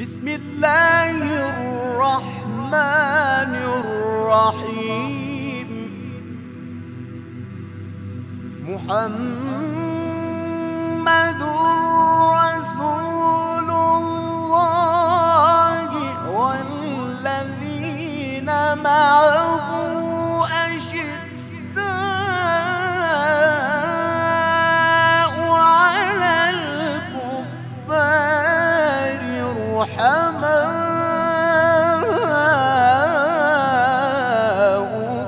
بسم الله الرحمن الرحيم. محمد رسول الله والذين معه أشداء على الكفار رحماء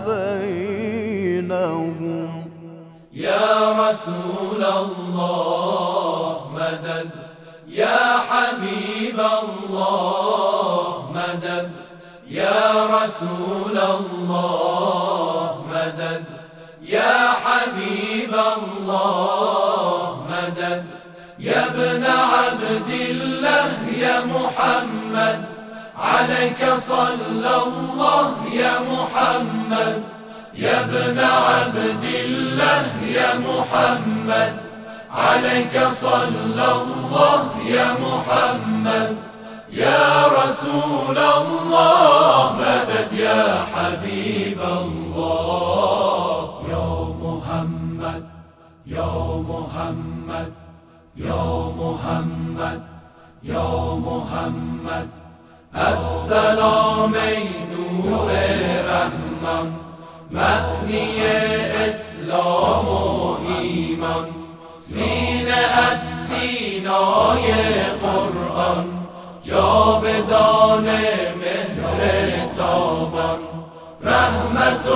بينهم. يا رسول الله مدد، يا حبيب الله مدد، يا رسول الله مدد، يا حبيب الله مدد، يا ابن عبد الله يا محمد، عليك صلى الله يا محمد، يا ابن عبد الله يا محمد، عليك صلى الله يا محمد، يا رسول الله مدد، يا حبيب الله. يا محمد يا محمد يا محمد يا محمد، السلام نور رحمان، معنی اسلام و ایمان، سینه‌ات سینای قرآن، جاودان مهر تابان، رحمت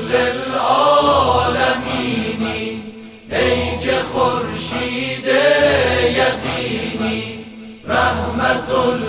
للعالمینی، ای که خورشید یقینی، رحمت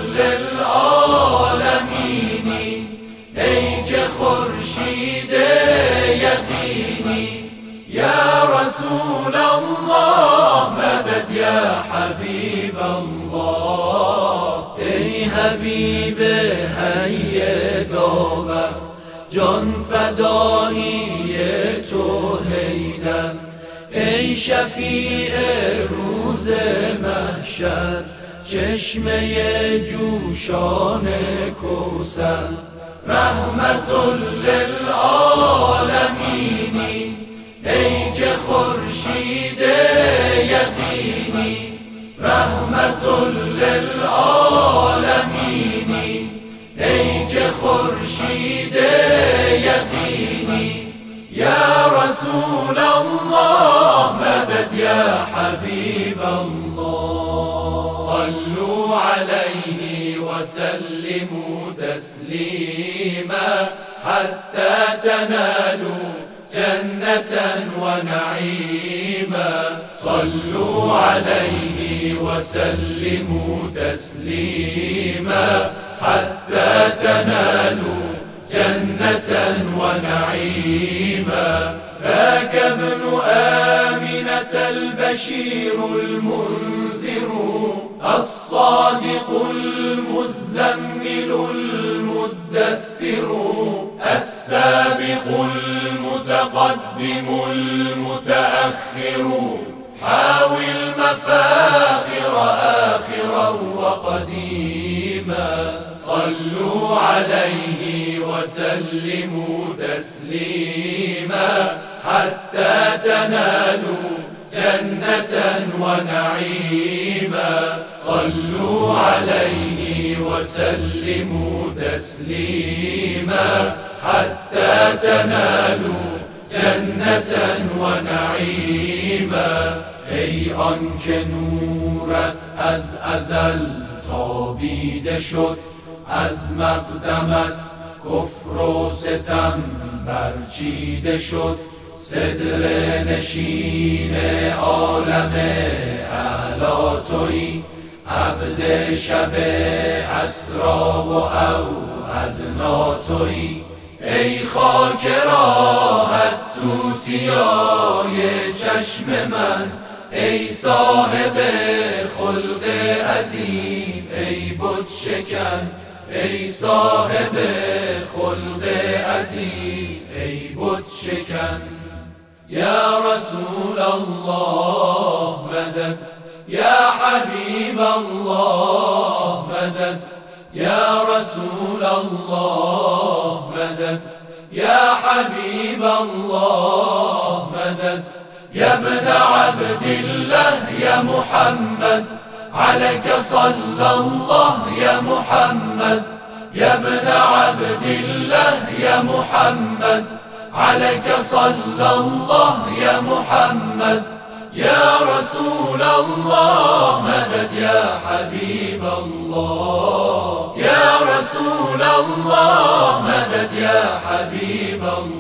للعالمینی، ای که خورشید یقینی، یا رسول الله مدد، یا حبیب الله. ای حبیب حی داور، جان فدایی تو حیدر، ای شفیع روز محشر، چشمه جوشان کوثر، رحمت للعالمینی، ای که خورشید یقینی، رحمت للعالمینی، ای که خورشید یقینی، یا رسول الله مدد، یا حبیب الله. صلوا علیه وسلموا تسلیما حتى تنالوا جنة ونعيما. صلوا عليه وسلموا تسليما حتى تنالوا جنة ونعيما. ذاك ابن آمنة البشير المنذر، الصادق المزمل المدثر، السابق المتقدم المتأخر، حاوي المفاخر آخرا وقديما. صلوا عليه وسلموا تسليما حتى تنالوا جنة ونعيما. صلوا عليه وسلموا تسليما حتى تنالوا جنة ونعيما. ای آنکه نورت از ازل تابیده شد، از مقدمت کفر و ستم برچیده شد، صدر نشین عالم اعلی تویی، عبد شب اسرا و اوعدنا تویی، ای خاک راحت توتیای چشم من، ای صاحب خلق عظیم، ای بت شکن، ای صاحب خلق عظیم، ای بت شکن. یا رسول الله مدد، یا حبیب الله مدد، يا رسول الله مدد، يا حبيب الله مدد، يا ابن عبد الله يا محمد، عليك صلى الله يا محمد، يا ابن عبد الله يا محمد، عليك صلى الله يا محمد، يا رسول الله مدد، يا حبيب الله، يا رسول الله مدد، يا حبيب الله.